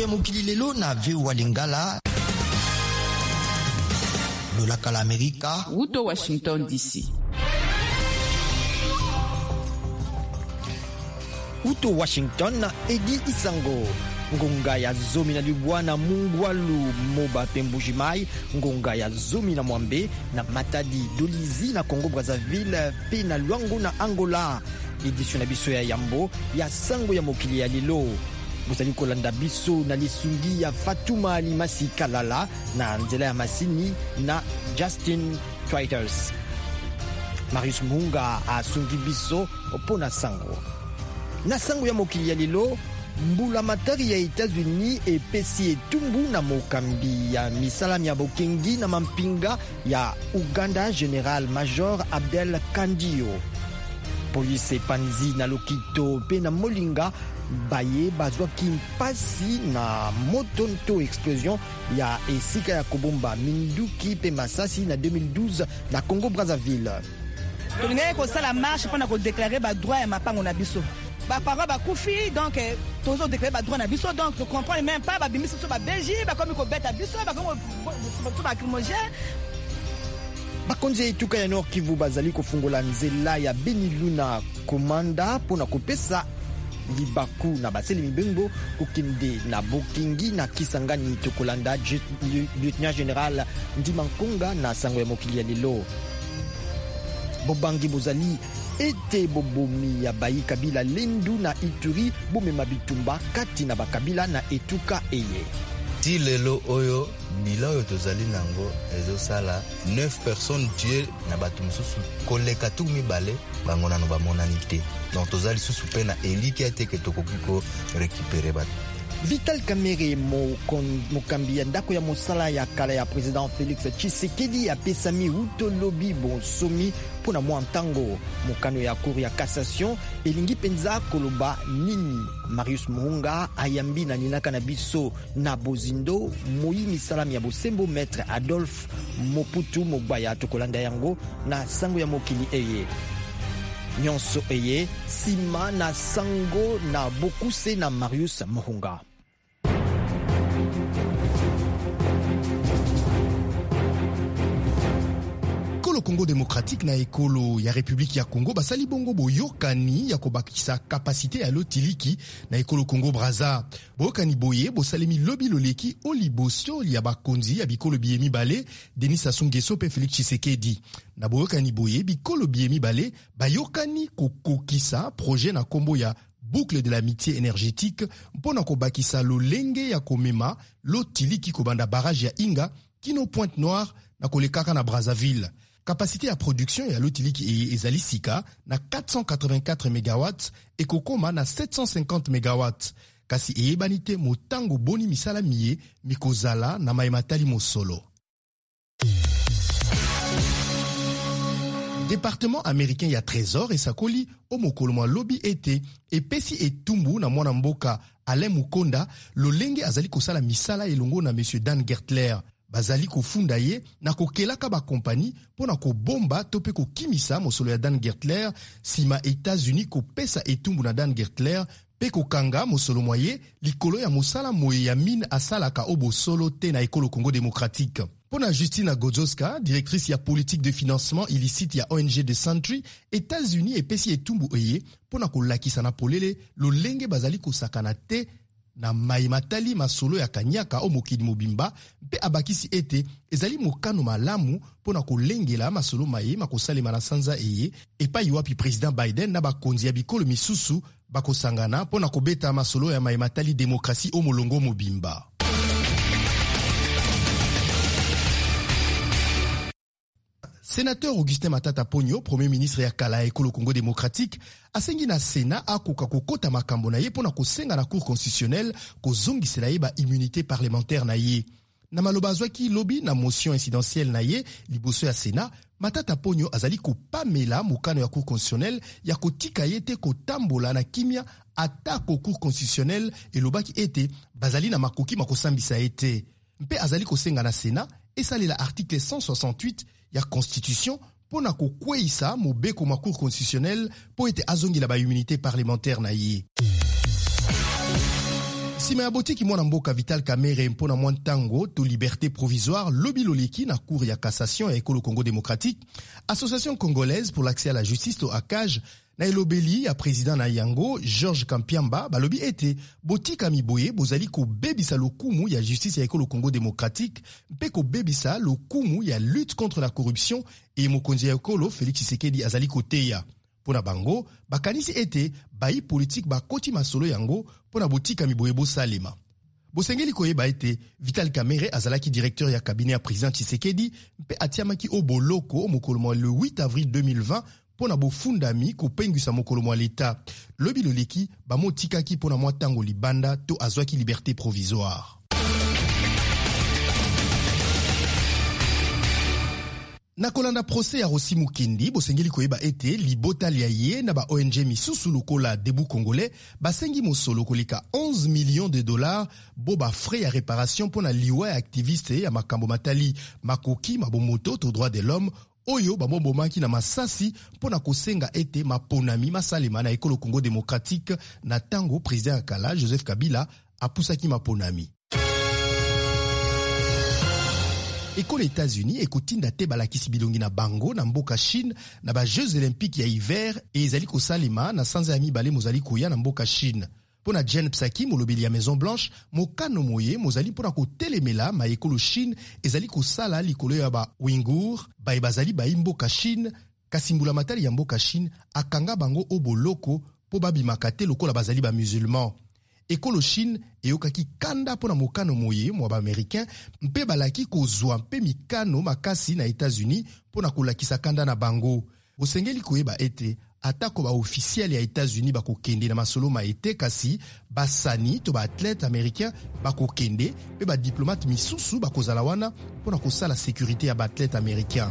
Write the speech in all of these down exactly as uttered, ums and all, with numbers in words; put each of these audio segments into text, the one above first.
ya mokili lelo na V O A Lingala. Lolaka la Amerika. Uto Washington D C. Uto Washington na Edi Isango. Ngonga ya zomi na Libwana Mungwalu Moba Pembujimai, ngonga ya zomi na Mwambe na Matadi Dolizi na Congo Brazzaville pe na Luango na Angola. Edition na biso ya Yambo ya sango ya mokili ya lelo. Bozali kolanda biso na lisungi ya Fatuma Alimasi Kalala na nzela ya masini na Justin Twitters. Marius Munga asungi biso opona sango. Na sango ya mokili ya lelo, mbula matari ya Etats-Unis epesi etumbu na mokambi ya misala ya bokengi na mampinga ya Uganda General Major Abdel Kandio. Polisi panzi na Lokito pe na Molinga baye bazwaki mpasi na motonto explosion ya esika ya kobomba minduki pe masasi na deux mille douze na Congo Brazzaville. Tolinga ko sala marche pona ko déclarer ba droit ya mapango na biso. Ba parents ba kufi donc tozo déclarer ba droit na biso donc je comprends même pas ba bimisi so ba beji ba komi ko beta biso ba komi ko ba crimogène. Bakonzi etuka ya Nord Kivu bazali kofungola nzela ya Beniluna komanda pona kopesa libaku na baseli mibengo kokende na Bokingi na Kisangani tokolanda lieutenant général Ndimankonga na sango ya mokili ya lelo. Bobangi bozali ete bobomi ya bayi kabila Lendu na Ituri bomema bitumba kati na bakabila na etuka eye. Ti lelo oyo bila oyo tozali nango ezosala neuf personnes tuées na bato mosusu koleka tu mibale bango nano bamonani te. Donc tozali susu pe na eliki ate ke tokoki ko récupérer bato. Vital Kamerhe mokambi ya ndako ya mosala ya kala ya président Félix Tshisekedi apesami utolobi bonsomi pona mwa ntango mokano ya cour ya cassation elingi penza koloba nini. Marius Munga ayambi na ninaka na biso na bozindo moyi misalami ya bosembo maître Adolphe Moputu Mogbaya tokolanda yango na sango ya mokili eye. Nyonso eye sima na sango na bokuse na Marius Muhunga. Ekolo Congo démocratique na ekolo ya République ya Congo basali bongo boyokani ya kobakisa kapasité ya lotiliki na ekolo Congo Brazza. Boyokani boye bosalemi lobi loleki olibosio ya bakonzi ya bikolo biemi bale Denis Sassou Nguesso pe Félix Tshisekedi. Na boyokani boye bikolo biemi bale bayokani kokokisa projet na kombo ya boucle de l'amitié énergétique mpona kobakisa lolenge ya komema lotiliki kobanda barrage ya Inga kino Pointe Noire na kolekaka na Brazzaville. Capacité à production ya lotiliki e ezali sika na quatre cent quatre-vingt-quatre mégawatts et kokoma na sept cent cinquante mégawatts. Kasi eyebanite motango boni misala miye mikozala na maimatali mosolo. Département américain ya Trésor et Sakoli o mokolo mwa lobi ete epesi etumbu na mwana mboka Alain Mukonda lolenge azali kosala misala elongo na monsieur Dan Gertler. Bazali kofunda ye na kokelaka ba kompani pona ko bomba tope ko kimisa mosolo ya Dan Gertler sima États-Unis ko pesa etumbu na Dan Gertler pe ko kanga mosolo moye likolo ya mosala moye ya mine asalaka obo solo te na ekolo Congo démocratique. Pona Justina Godzowska, directrice ya politique de financement illicite ya O N G de Sentry, États-Unis epesi etumbu eye pona ko lakisa na polele lolenge bazali ko sakana te na maimatali masolo ya kanyaka o mokili mobimba pe abakisi ete ezali mokano malamu pona kolengela masolo maye makosalema na sanza eye epai wapi président Biden na bakonzi ya bikolo misusu bakosangana pona kobeta masolo ya maimatali demokrasi o molongo mobimba. Sénateur Augustin Matata Ponyo, Premier ministre ya kala ekolo Congo démocratique, asengi na Sénat akoka kokota makambo na ye pona kosenga na cour constitutionnelle kozongisela ye ba immunité parlementaire na ye. Na maloba azwaki lobi na motion incidentielle na ye liboso ya Sénat, Matata Ponyo azali kopamela mokano ya cour constitutionnelle ya kotika ye te kotambola na kimia ata ko cour constitutionnelle elobaki ete bazali na makoki makosambisa ete. Mpe azali kosenga na Sénat esalela article cent soixante-huit ya constitution pona kokweisa mobeko ma cour constitutionnelle po ete azongi la ba immunité parlementaire na ye. Sima ya botiki mwana mboka Vital Kamerhe mpona mwa ntango to liberté provisoire lobi loleki na cour ya cassation ya ekolo Congo démocratique, Association congolaise pour l'accès à la justice to A C A J na elobeli ya président na yango Georges Kampiamba balobi ete botika miboye bozali ko bebisa lokumu ya justice ya ekolo Congo démocratique mpe ko bebisa lokumu ya lutte contre la corruption et mokonzi ya ekolo Félix Tshisekedi azali koteya. Pona bango, bakanisi ete bayi politique bakoti masolo yango pona botika miboye bo salema. Bosengeli koyeba ete Vital Kamerhe azalaki directeur ya cabinet ya président Tshisekedi mpe atiamaki o boloko mokolo mwa le huit avril deux mille vingt pona bofundami kopengwisa mokolo mwa l'État. Lobi loleki bamotikaki pona mwa tango libanda to azwaki liberté provisoire. Na kolanda procès ya Rossi Mukendi, bosengeli koyeba ete libota lia ye na ba O N G misusu lokola Debout Congolais basengi mosolo koleka onze millions de dollars bo ba frais ya réparation pona liwa ya activiste ya makambo matali makoki mabomoto to droit de l'homme oyo bamobomaki na masasi pona kosenga ete maponami masalema na ekolo Congo démocratique na tango président akala Joseph Kabila apusaki maponami. Ekolo États-Unis ekotinda te balakisi bilongi na bango na mboka Chine na ba Jeux olympiques ya hiver e ezali kosalema na sanza ya mibale mozali koya na mboka Chine. Pona Jen Psaki molobeli ya Maison Blanche mokano moye mozali pona kotelemela ma ekolo Chine ezali kosala likolo ya ba Ouïghour ba bazali ba mboka Chine kasi mbula matali ya mboka Chine akanga bango oboloko po babimaka te lokola bazali ba musulman. Ekolo Chine eyokaki kanda pona mokano moye mwa ba américain mpe balaki kozwa mpe mikano makasi na États-Unis pona kolakisa kanda na bango. Bosengeli koyeba ete atako ba officiel ya États-Unis bakokende na masolo maete kasi basani to ba athlète américain bakokende pe ba diplomate misusu bakozala wana pona kosala sécurité ya ba athlète américain.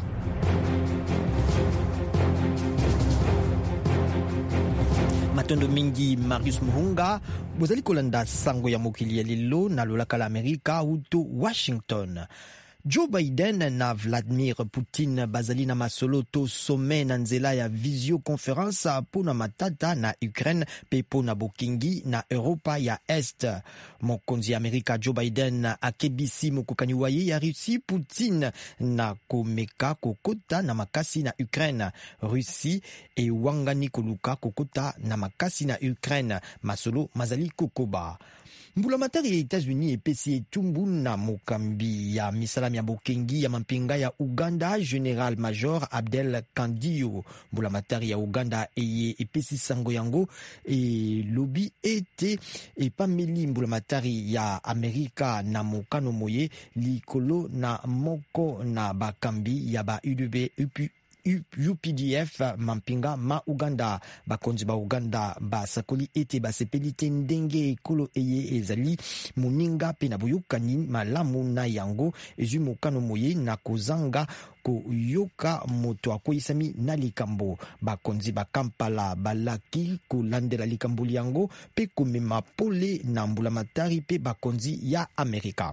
Matondo mingi Marius Muhunga bozali kolanda sango ya mokili ya lelo na lolaka la Amerika uto Washington. Joe Biden na Vladimir Putin bazali na masolo to sommet na nzela ya visioconference pona matata na Ukraine pe pona bokingi na Europa ya Est. Mokonzi ya Amerika Joe Biden akebisi mokokani waye ya Russie Putin na komeka kokota na makasi na Ukraine. Russie e wangani koluka kokota na makasi na Ukraine. Masolo mazali kokoba. Mbula matari ya États-Unis epesi etumbu na mokambi ya misalami ya bokengi ya mampinga ya Uganda General Major Abdel Kandiyo. Mbula matari ya Uganda eye epesi sango yango e lobi ete epameli mbula matari ya Amerika na mokano moye likolo na moko na bakambi ya ba U D B U P D F mampinga ma Uganda. Bakonzi ba Uganda basakoli ete basepeli te ndenge ekolo eye ezali muninga pe na boyokani malamu na yango ezu mokano moye na kozanga koyoka moto akoyisami na likambo. Bakonzi ba Kampala balaki kolandela likambo yango pe komema pole na mbula matari pe bakonzi ya Amerika.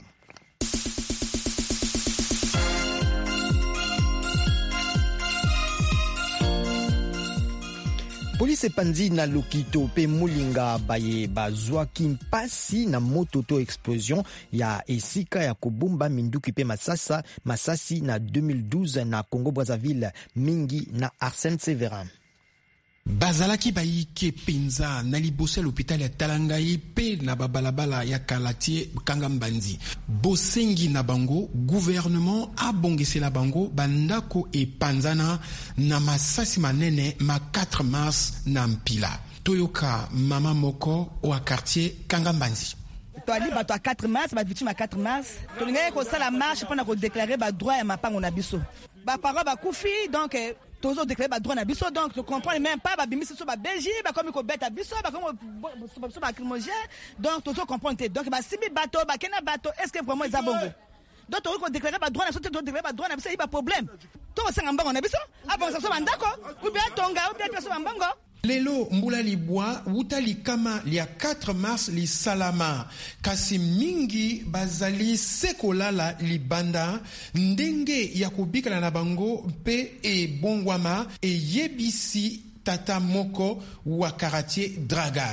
Polisi epanzi na Lokito pe Mulinga baye bazwaki mpasi na moto to explosion ya esika ya kobumba minduki pe masasa masasi na deux mille douze na Congo Brazzaville mingi na Arsène Severin. Bazalaki bayike penza na liboso ya l'hôpital ya Talangai pe na babalabala ya Kalatie Kangambandi. Bosengi na bango, gouvernement abongisela bango bandako e panzana na masasi manene ma quatre mars na Mpila. Toyoka mama moko wa quartier Kangambandi. Toali bato a quatre mars, ba victime a quatre mars. Tolinga ko sala marche pona ko déclarer ba droit ya mapango na biso. Ba parents ba kufi donc toujours déclaré ba droit na biso donc je comprends même pas ba bimisi so ba Belgique ba comme ko beta biso ba comme so ba crimogène donc toujours comprendre donc ba simi bato ba kena bato est-ce que vraiment ils a bongo donc on ko déclarer ba droit na biso to déclarer ba droit na biso il ba problème to sanga mbango na biso avant ça so bandako ou bien tonga ou bien so mbango. Lelo mbula libwa wutali kama lia quatre mars li salama kasi mingi bazali sekolala libanda ndenge ya kubikala na bango pe e bongwama e yebisi tata moko wa quartier dragage.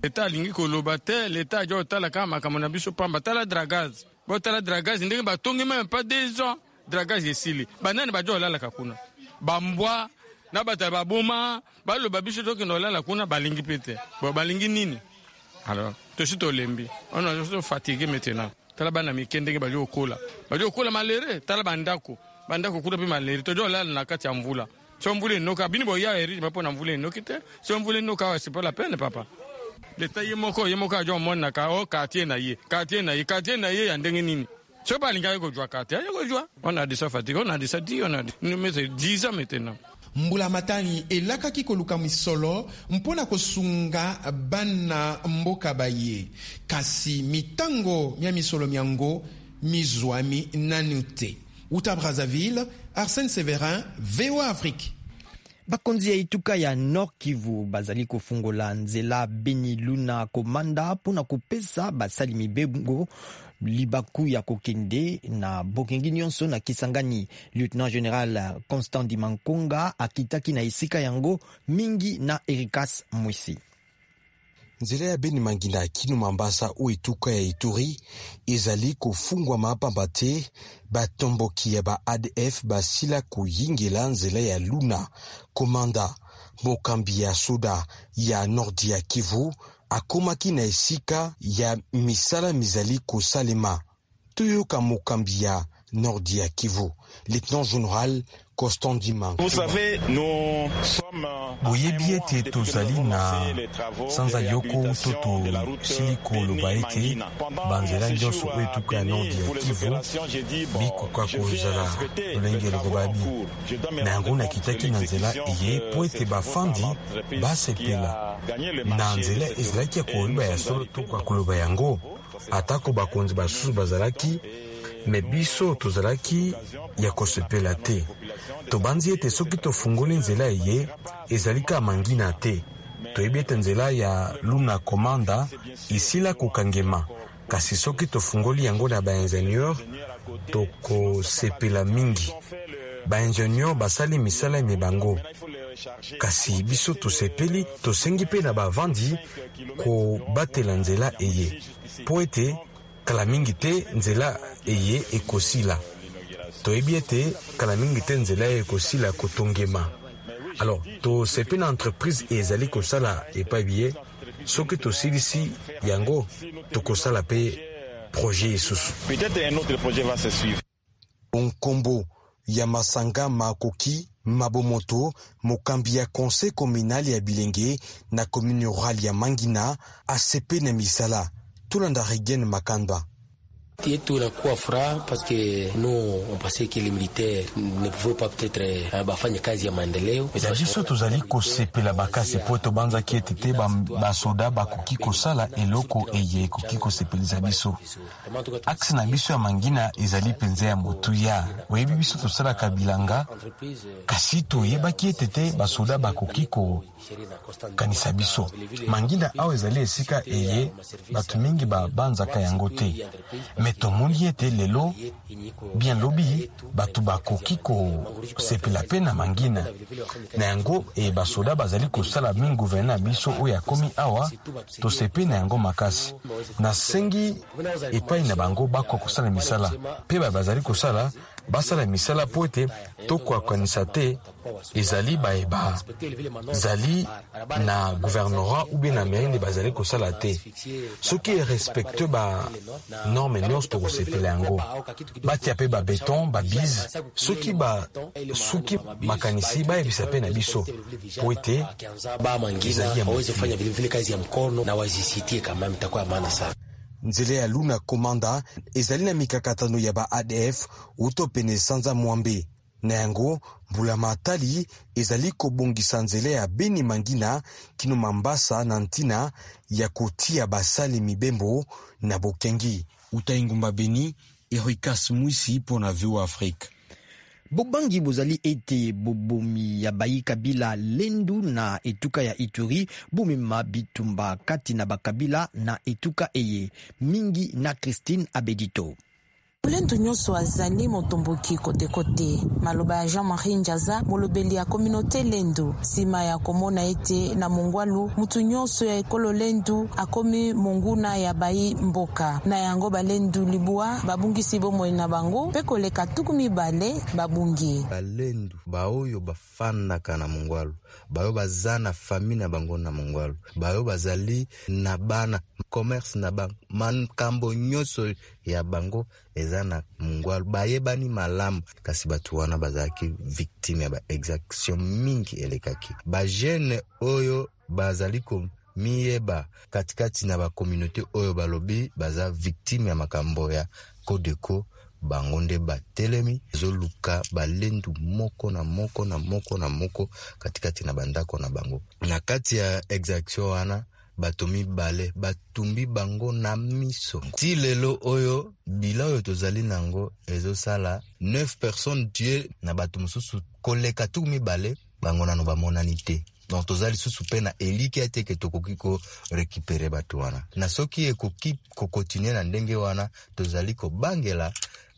Eta lingi koloba te, l'État jo tala kama kama na biso pamba tala dragaz. Bo tala dragaz ndenge ba tongi même pas deux ans. Dragaz yesili. Banani ba jo lala kakuna. Bambwa na bata ba boma, ba lo ba biso to kino lala kuna balingi pete. Bo balingi nini? Alors, to sito lembi. On est juste fatigué maintenant. Tala bana mikende ba jo kola. Ba jo kola malere, tala bandako. Bandako kuna pe malere. To jo lala na kati ya mvula. So mvule noka bini bo ya eri ba pona mvule nokite. So mvule noka c'est pas la peine papa. L'État yemoko yemoka jo mona ka o quartier na ye quartier na ye quartier na ye ndenge nini so ba linga ko jwa quartier ko jwa on a des fatigue on a des sati on a nous mais dix ans maintenant. Mbula Matari elakaki koluka misolo mpona kosunga bana mboka baye kasi mitango mya misolo myango mizwami nanute. Uta Brazzaville, Arsène Séverin, V O A Afrique. Bakonzi ya ituka ya Nord Kivu bazali kofungola nzela Beni Luna Komanda pona kopesa basali mibembo libaku ya kokende na bokengi nyonso na Kisangani. Lieutenant Général Constant Dimankonga akitaki na isika yango mingi na Erikas Mwisi. Nzela ya Beni Mangina kinu Mambasa o ituka ya Ituri ezali kofungwa mapamba te batomboki ya ba A D F basila kuyingela nzela ya Luna Komanda. Mokambi ya soda ya Nordi ya Kivu akomaki na esika ya misala mizali kosalema. Toyoka mokambi ya Nordi ya Kivu, Lieutenant Général Constant Dimankonga. Vous savez, nous sommes boyebi ete tozali na sanza yoko toto siliko loba ete banzela nyonso oyo etuka ya Nordi ya Kivu bikoka kozala lolenge lokobabi na yango nakitaki na nzela eye po ete bafandi basepela na nzela ezalaki ya koloba ya solo to kwa koloba yango atako bakonzi basusu bazalaki me biso tozalaki ya kosepela te. Tobanzi ete soki tofungoli nzela eye ezalika mangina te. Toyebi ete nzela ya Luna Komanda isila kokangema kasi soki tofungoli yango na baingenieur tokosepela mingi. Baingenieur basali misala eme bango kasi biso tosepeli tosengi pe na bavandi kobatela nzela eye po ete kala mingi te nzela eye ekosila. Toyebi ete kala mingi te nzela ekosila kotongema. Alors, to sepe na entreprise ezali kosala epai biye soki tosilisi yango tokosala pe projet isusu. Peut-être un autre projet va se suivre. Onkombo ya Masanga Makoki Mabomoto mokambi ya conseil communal ya Bilenge na commune rurale ya Mangina asepe na misala Tulanda Rigen Makanda. yetu inakuwa furaha parce que nous on pensait que les militaires ne pouvaient pas peut-être bafanya kazi ya maendeleo. Biso tozali kosepela bakasi po tobanza ki etete basoda bakoki kosala eloko eye koki kosepelisa biso. Axe na biso ya Mangina ezali penze ya motuya oyebi biso tosalaka bilanga kasi toyebaki etete basoda bakoki ko kanisa biso. Mangina awa ezali esika eye bato mingi babanzaka yango te. Tomoni ete lelo bien lobi batu bakoki ko sepela pe na Mangina na yango e basoda bazali kosala min gouverneur biso oyo akomi awa to sepe na yango makasi na sengi epai na bango bako kosala misala pe bazali kosala basala misala po ete tokwakanisa te ezali baeba zali na gouvernorat ou bien na mairie bazali kosala te soki respecte ba norme nyonso tokosepela yango batia pe ba beton ba bise soki ba soki makanisi bayebisa pe na biso po ete ba Mangina waweze kufanya vile vile kazi ya mkono na wazisitie kama mtakuwa maana sana. Nzela ya Luna Komanda ezali na mikakatano ya ba A D F utopene sanza mwambe na yango Mbula Matali ezali kobongisa nzela ya Beni Mangina kino Mambasa na ntina ya kotia basali mibembo na bokengi. Utaingumba Beni, Erikas Mwisi pona V O A Afrique. Bobangi bozali ete bobomi ya bayi kabila lendu na etuka ya Ituri bomema bitumba kati na bakabila na etuka eye mingi na Christine Abedito. Lendu nyoso azali motomboki kote kote. Maloba ya Jean-Marie Njaza, molobeli ya communauté Lendu. Sima ya komona ete na mongwalu, mutu nyoso ya ekolo Lendu akomi monguna ya bai mboka. Na yango balendu libua, babungi sibomo na bango, peko leka tukumi bale, babungi. Balendu, baoyo bafandaka na mongwalu. Bayo bazana fami na bango na mongwalu. Bayo bazali na bana, commerce na bango. Mankambo nyoso ya bango ezana mongwalu. Baye bani malamu. Kasi batu wana bazaki victime ya ba exaction mingi elekaki. Ba jeune oyo bazaliko miyeba katikati na ba communauté oyo balobi baza victime ya makambo ya Kodeko bangonde batelemi zoluka balendu moko na moko na moko na moko katikati na bandako na bango. Na kati ya exaction wana batomi bale batumbi bango na miso. Ti lelo oyo bila oyo tozali nango ezo sala neuf personnes tuées na batu mususu koleka tukumi bale bango na no bamonani te. Donc tozali susu pe na eliki ate ke tokoki ko récupérer batu wana. Na soki ekoki ko continuer na ndenge wana tozali ko bangela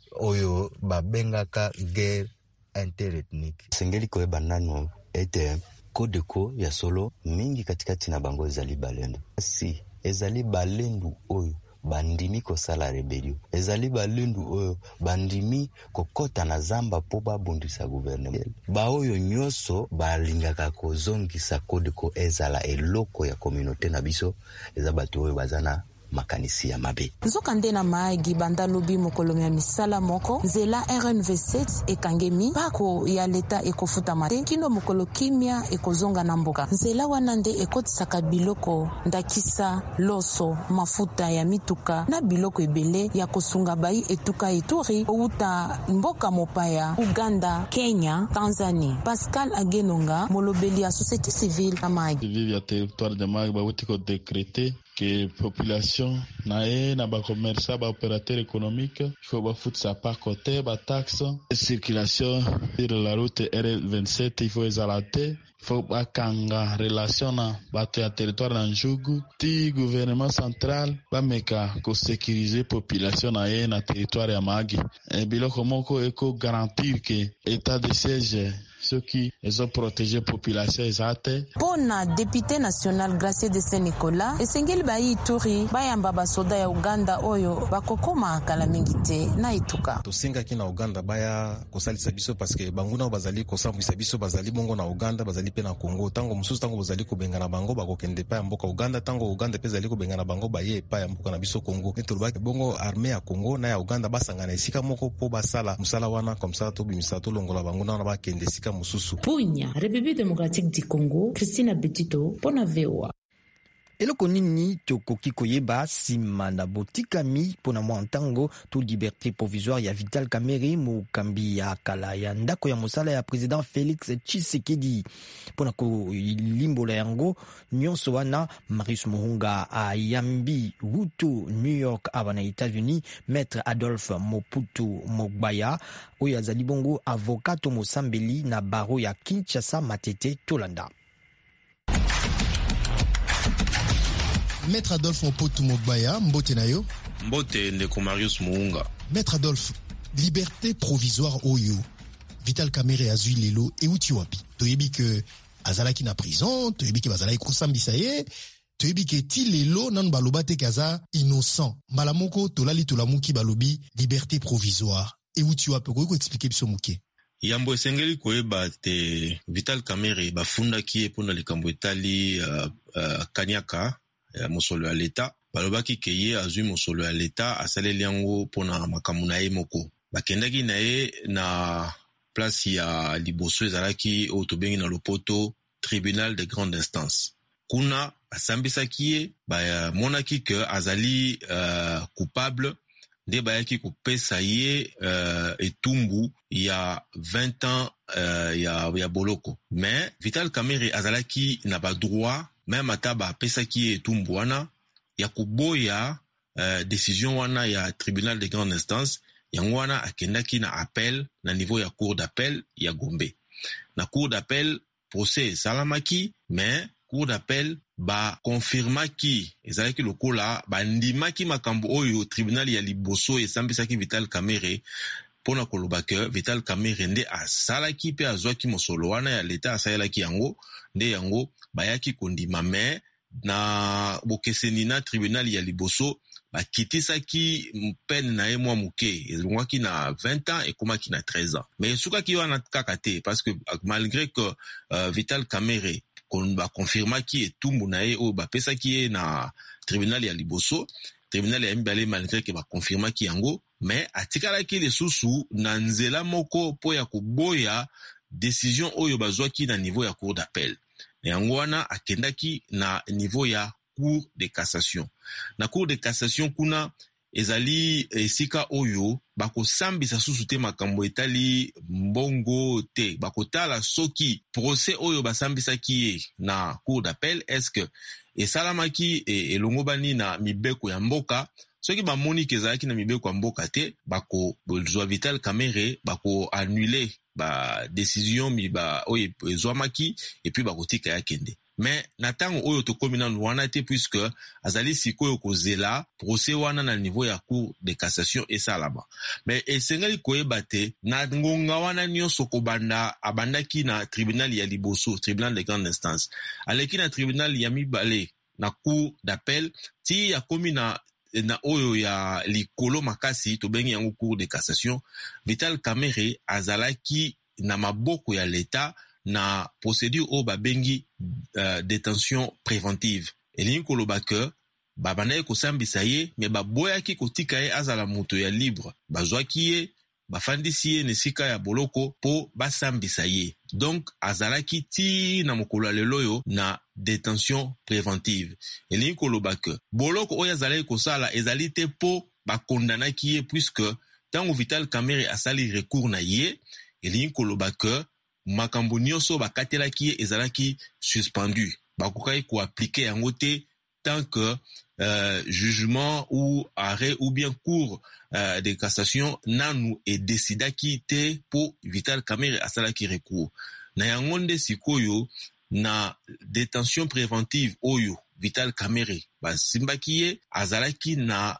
oyo babengaka guerre interethnique. Sengeli ko ebanano ete Kodeko ya solo mingi katikati na bango ezali balendu. Si ezali balendu oyo bandimi ko sala rebellion. Ezali balendu oyo bandimi kokota na zamba po babundisa gouvernement. Ba oyo nyoso balingaka ko zongisa Kodeko ezala eloko ya communauté na biso ezabatu oyo bazana makanisi ya mabe. Nzokande na maagi bandalobi mokolo ya misala moko nzela R N V sept ekangemi pako ya leta ekofuta mate kino mokolo kimia ekozonga na mboka. Nzela wana nde ekotisaka biloko ndakisa loso mafuta ya mituka na biloko ebele ya kosunga bai etuka Ituri outa mboka mopaya Uganda, Kenya, Tanzania. Pascal Agenonga molobeli ya société civile na maagi. Vive ya territoire de maagi ba wutiko décréter que population nae na ba commerçant ba opérateur économique faut ba foutre sa part côté ba taxe circulation sur la route R vingt-sept il faut exalter faut ba kanga relation na ba territoire na njugu ti gouvernement central ba meka ko sécuriser population nae na territoire ya Magi e biloko moko eko garantir que état de siège ceux qui ont protégé la population exacte. Pona député national Gracier de Saint-Nicolas, esengeli ba Ituri bayamba ba soda ya Uganda oyo bakokoma kala mingite na ituka. Tosenga ki na Uganda baya kosalisa biso parce que banguna bazali kosambisa biso bazali bongo na Uganda bazali pe na Congo tango mususu tango bazali ko benga na bango bakokende pa ya mboka Uganda tango Uganda pe zali ko benga na bango baye pa ya mboka na biso Congo. Netolba bongo armée ya Congo na ya Uganda basangana esika moko po basala musala wana comme ça to bimisa to longola banguna na bakende esika mususu. Punya, République démocratique du Congo, Christina Betito, pona V O A. Eloko nini tokoki koyeba sima na botikami pona mwantango to liberté provisoire ya Vital Kamerhe mokambi ya kala ya ndako ya mosala ya président Félix Tshisekedi pona ko limbola yango nyonso wana Marius Muhunga ayambi wuto New York aba na États-Unis maître Adolphe Moputu Mogbaya oyo azali bongo avocat mosambeli na baro ya Kinshasa Matete Tolanda. Maître Adolphe Moputu Mogbaya, mbote na yo. Mbote ndeko Marius Muhunga. Maître Adolphe, liberté provisoire oyo. Vital Kamerhe azui lelo e uti wapi. Toyebi ke azalaki na prison, toyebi ke bazalaki kosambisa ye, toyebi ke ti lelo nan baloba te kaza innocent. Mbala moko tolali tolamuki balobi liberté provisoire. E uti wapi ko ko expliquer biso muke. Yambo esengeli koyeba te Vital Kamerhe bafundaki epona likambo etali uh, uh, Kanyaka ya mosolo ya leta balobaki ke ye azui mosolo ya leta asaleli yango pona makambo na ye moko bakendaki na ye na place ya liboso ezalaki oyo tobengi na lopoto tribunal de grande instance kuna asambisaki ye bamonaki ke azali uh, coupable nde bayaki kopesa ye uh, etumbu ya vingt ans uh, ya, ya boloko mais Vital Kamerhe azalaki na ba droit même ata bapesaki etumbu wana ya koboya uh, décision wana ya tribunal de grande instance yango wana akendaki na appel na niveau ya cour d'appel ya Gombe na cour d'appel procès esalamaki mais cour d'appel ba confirmaki ezalaki lokola bandimaki makambo oyo tribunal ya liboso esambisaki Vital Kamerhe pona koloba ke Vital Kamerhe nde asalaki pe azwaki mosolo wana ya leta asalaki yango nde yango bayaki kondima me na bokeseni na tribunal ya liboso bakitisaki peine na ye mwa moke ezongwaki na vingt ans ekomaki na treize ans mais esukaki wana kaka te parce que malgré que uh, Vital Kamerhe bakonfirmaki etumbu na ye oyo bapesaki ye na tribunal ya liboso tribunal ya mibale malgré ke bakonfirmaki yango mais atikalaki lisusu na nzela moko po ya koboya décision oyo bazwaki na niveau ya cour d'appel na yango wana akendaki na niveau ya cour de cassation na cour de cassation kuna ezali esika oyo bakosambisa susu te makambo etali mbongo te bakotala soki procès oyo basambisaki ye na cour d'appel est-ce que esalamaki elongo bani na mibeko ya mboka soki bamoni ke ezalaki na mibeko ya mboka te bakozwa Vital Kamerhe bako annule ba décision mi ba oyo ezwamaki et puis bakotika ya kende mais na ntango oyo tokomi nanu wana te puisque azali sikoyo kozela procès wana na niveau ya cour de cassation esalama mais esengeli koyeba te na ngonga wana nyonso kobanda abandaki na tribunal ya liboso tribunal de grande instance aleki na tribunal ya mibale na cour d'appel ti akomi na na oyo ya likolo makasi tobengi yango cour de cassation Vital Kamerhe azalaki na maboko ya leta na procédure oyo babengi uh, détention préventive elingi koloba ke babandaki kosambisa ye me baboyaki kotika ye azala moto ya libre bazwaki ye bafandisi ye na esika ya boloko po basambisa ye donc azalaki ti na mokolo ya lelo oyo na détention préventive elingi koloba ke boloko oyo azalaki kosala ezali te po bakondanaki ye puisque ntango Vital Kamerhe asali recours na ye elingi koloba ke makambo nyonso bakatelaki ye ezalaki suspendu bakokaki koaplike yango te tant que euh, jugement ou arrêt ou bien cour euh, de cassation nanu edesidaki te po Vital Kamerhe asalaki recours na yango nde sikoyo na détention préventive oyo Vital Kamerhe basimbaki ye azalaki na,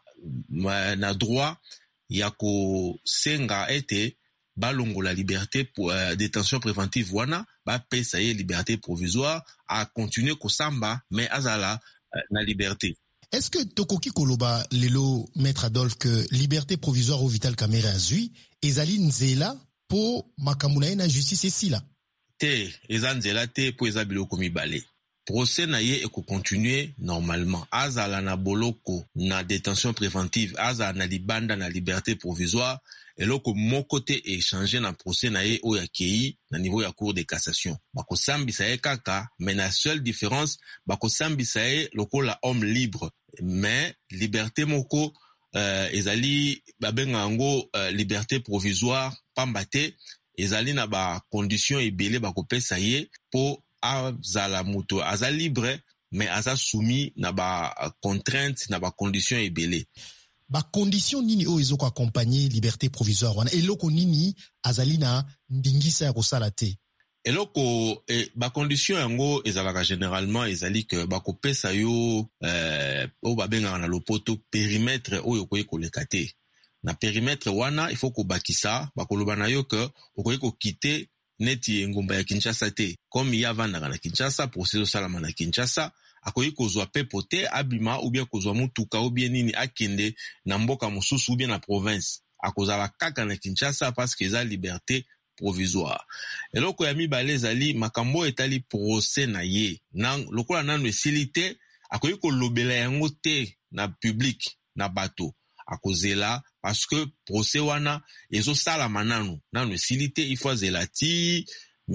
na droit ya kosenga ete balongola liberté pour euh, détention préventive wana ba pesa ye liberté provisoire a continuer kosamba mais azala euh, na liberté. Est-ce que tokoki koloba lelo maître Adolphe que liberté provisoire au Vital Kamerhe azui ezali nzela po makambo na ye na justice esila te eza nzela te po eza biloko mibale procès na ye eko continuer normalement azala na boloko na détention préventive azala na libanda na liberté provisoire eloko moko te échanger na procès na ye oyo akei na niveau ya cour de cassation bakosambisa ye kaka mais na seule différence bakosambisa ye lokola homme libre mais liberté moko euh, ezali babenga yango euh, liberté provisoire pamba te ezali na ba condition ebele bakopesa ye po azala moto aza libre mais aza soumis na ba contrainte na ba condition ebele ba condition nini oyo ezoko accompagner liberté provisoire wana eloko nini azali na ndingisa ya kosala te eloko eh, ba condition yango ezalaka généralement ezali que bakopesa yo euh, oyo babengaka na lopoto périmètre oyo okoki koleka te na périmètre wana il faut kobakisa bakoloba na yo que okoki kokite neti engumba ya Kinshasa te comme ya vandaka na Kinshasa procès osalama na Kinshasa akoki kozwa pepo te abima ou bien kozwa mutuka ou bien nini akende na mboka mosusu ou bien na province akozala kaka na Kinshasa parce que eza liberté provisoire eloko ya mibale ezali makambo etali procès na ye na lokola nanu esili te akoki kolobela yango te na public na bato akozela parce que procès wana ezosalama nanu nanu esili te il faut azela ti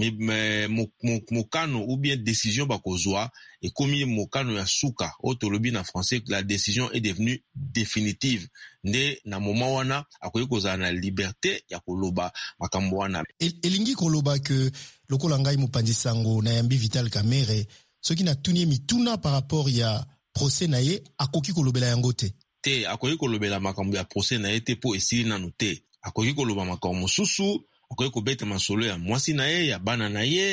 mokano ou bien décision bakozwa ekomi mokano ya suka otolobi na français la décision est devenue définitive nde na moment wana akoki kozala na liberté ya koloba makambo wana elingi koloba ke lokola ngai mopanzi sango na yambi Vital Kamerhe soki na tuni mituna par rapport ya procès na ye akoki kolobela yango te te akoki kolobela makambo ya procès na ye te po esili nanu te akoki koloba makambo mosusu akoki kobeta masolo ya mwasi na ye ya bana na ye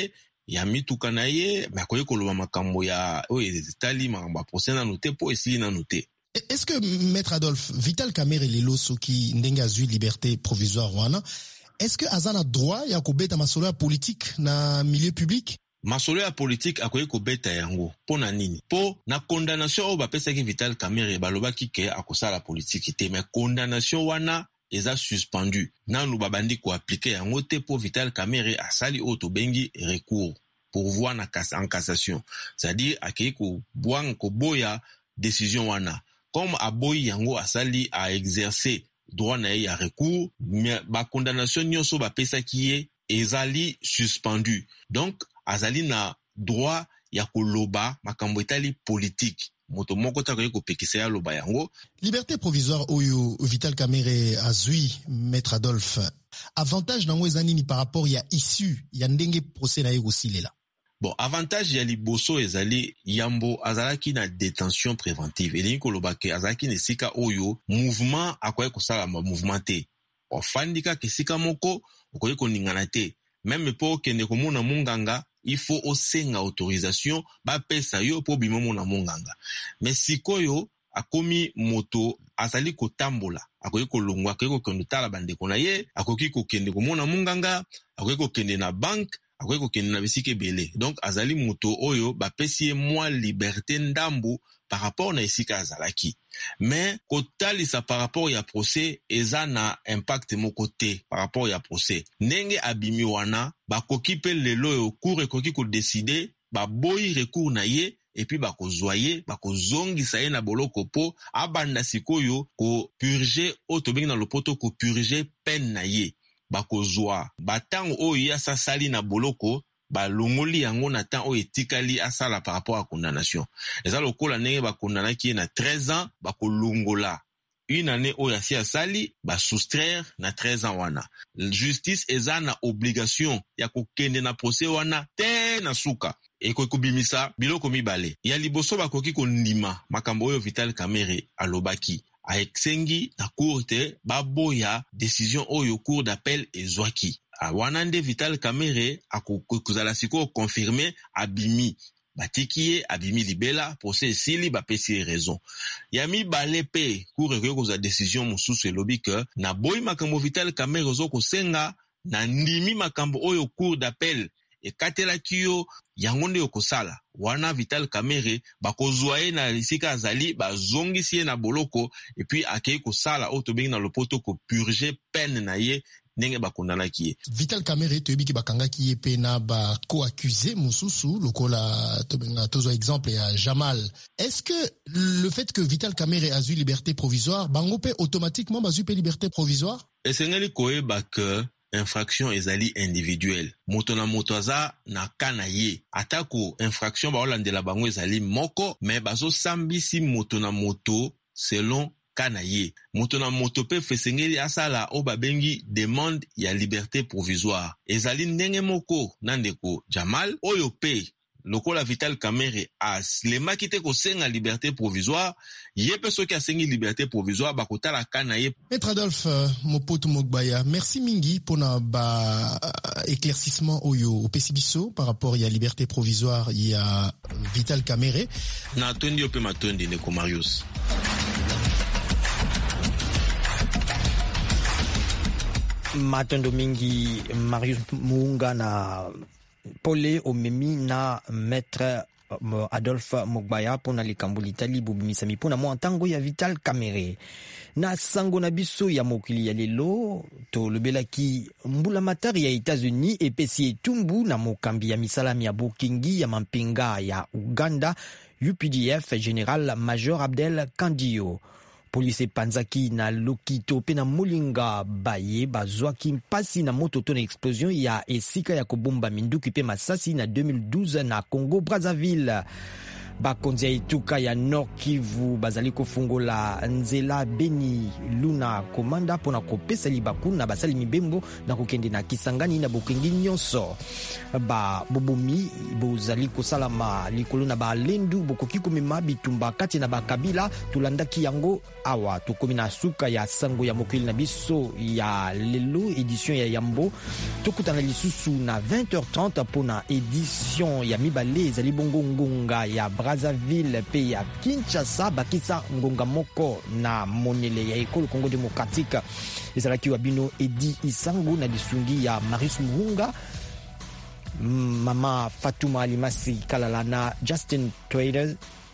ya mituka na ye me akoki koloba makambo ya oyo etali makambo ya procès nanu te mpo esili nanu te. Est-ce que Maître Adolphe Vital Kamerhe lelo soki ndenge azwi liberté provisoire wana, est-ce que azana droit ya kobeta masolo ya politique na milieu public? Masolo ya politique akoki kobeta yango mpo na nini? Mpo na condamnation oyo bapesaki Vital Kamerhe balobaki ke akosala politique te, mais condamnation wana eza suspendu. Nanu babandi koaplike yango te mpo Vital Kamerhe asali oyo tobengi recours pourvoi na en cassation. C'est-à-dire akei kobwanga koboya décision wana. Comme aboyi yango asali a exercer droit na ye ya recours, ba condamnation nyonso bapesaki ye ezali suspendu. Donc azali na droit ya koloba makambo etali politique. Moto moko takoki kopekisa ya loba yango. Liberté provisoire oyo Vital Kamerhe azwi, Maître Adolphe, avantage nango eza nini par rapport ya issue ya ndenge procès na ye kosilela? Bon, avantage ya liboso ezali yambo azalaki na détention préventive. Elingi koloba ke azalaki na esika oyo mouvement akoki kosala ma mouvement te. Ofandika kesika moko okoki koningana te. Même po kende komona munganga, il faut osenga autorisation ba pesa yo po bima mona munganga. Mais sikoyo akomi moto azali kotambola, akoki kolongwa, akoki kokende tala bandeko na ye, akoki kokende komona munganga, akoki kokende na banque, akoki kokende na bisike bele. Donc azali moto oyo bapesi ye mwa liberté ndambu par rapport na esika azalaki. Mais kotalisa par rapport ya procès eza na impact moko te par rapport ya procès. Ndenge abimi wana bakoki pe lelo yo cour ekoki ko décider ba boyi recours na ye et puis bakozwa ye bakozongisa ye na boloko po abanda sikoyo ko purger otobengi na lopoto ko purger peine na ye. Bakozwa batango oyo ya sasali na boloko balongoli yango na temps oyo etikali asala par rapport à condamnation. Eza lokola ndenge bakondanaki ye na treize ans bakolongola une année oyo asi asali ba soustraire na treize ans wana. Justice eza na obligation ya kokende na procès wana te na suka ekoki kobimisa biloko mibale. Ya liboso bakoki kondima makambo oyo Vital Kamerhe alobaki aeksengi na cour te baboya décision oyo cour d'appel ezwaki. Wana nde Vital Kamerhe akozala siko confirmer abimi batiki ye abimi libela procès esili bapesi raison. Ya mibale pe cour ekoki kozwa décision mosusu elobi ke na boyi makambo Vital Kamerhe ozokosenga na ndimi makambo oyo cour d'appel ekatelaki yo yango nde okosala. Wana Vital Kamerhe bakozwa ye na lisika azali bazongisi ye na boloko et puis akei kosala oyo tobengi na lopoto ko purger peine na ye ndenge bakondanaki ye. Vital Kamerhe toyebi ki bakangaki ye pe na ba co-accusé mosusu lokola tobenga tozo exemple ya Jamal. Est-ce que le fait que Vital Kamerhe a eu liberté provisoire bango pe automatiquement bazu pe liberté provisoire? Esengeli koyeba ke infraction ezali individuelle. Moto na moto aza na kana ye. Atako infraction ba olandela bango ezali moko, mais bazo sambisi moto na moto selon kana ye. Moto na moto pe fesengeli asala o babengi demande ya liberté provisoire. Ezali ndenge moko nandeko Jamal oyo pe lokola Vital Kamerhe as lemaki te kosenga liberté provisoire, ye pe soki asengi liberté provisoire bakotala kana ye. Maître Adolphe Mopoto Mogbaya, merci mingi pona ba éclaircissement oyo opesi biso par rapport ya liberté provisoire ya Vital Kamerhe. Na tondi ope matondi ndeko Marius. Matondo mingi Marius Muunga na pole omemi na Maître Adolphe Mogbaya pona likambo litali bubimisa mipona mo ntango ya Vital Kamerhe. Na sango na biso ya mokili ya lelo to lobelaki mbula matari ya États-Unis epesi etumbu na mokambi ya misalami ya bokingi ya mampinga ya Uganda U P D F General Major Abdel Kandiyo. Police panzaki na lokito pe na molinga baye bazwaki mpasi na moto to na explosion ya esika ya kobomba minduki pe masasi na deux mille douze na Congo Brazzaville. bakonzi ya etuka ya Nord Kivu bazali kofungola nzela Beni Luna Komanda pona kopesa libaku na basali mibembo na kokende na Kisangani na bokengi nyonso ba bobomi bozali kosalama likolo na balendu bokoki komema bitumba kati na bakabila tolandaki yango awa tokomi na suka ya sango ya mokili na biso ya lelo edition ya Yambo tokutana lisusu na vingt heures trente pona edition ya mibale ezali bongo ngonga ya Brazzaville pe ya Kinshasa bakisa ngonga moko na monele ya ekolo Congo Démocratique ezalaki wa bino Edi Isango na lisungi ya Maris Muhunga Mama Fatuma Alimasi Kalala na Justin Traders